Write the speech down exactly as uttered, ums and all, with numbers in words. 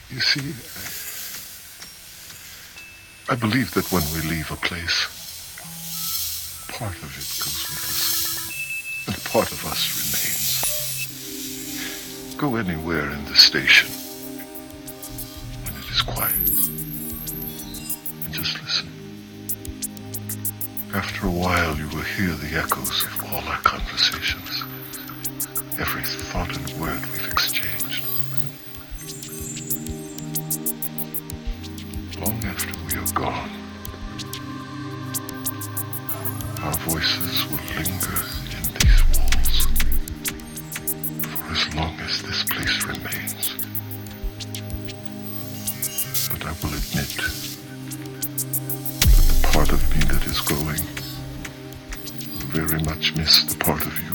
You see, I believe that when we leave a place, part of it goes with us, and part of us remains. Go anywhere in the station when it is quiet, and just listen. After a while, you will hear the echoes of all our conversations, every thought and word we've exchanged. Long after we are gone, our voices will linger in these walls for as long as this place remains. But I will admit that the part of me that is going will very much miss the part of you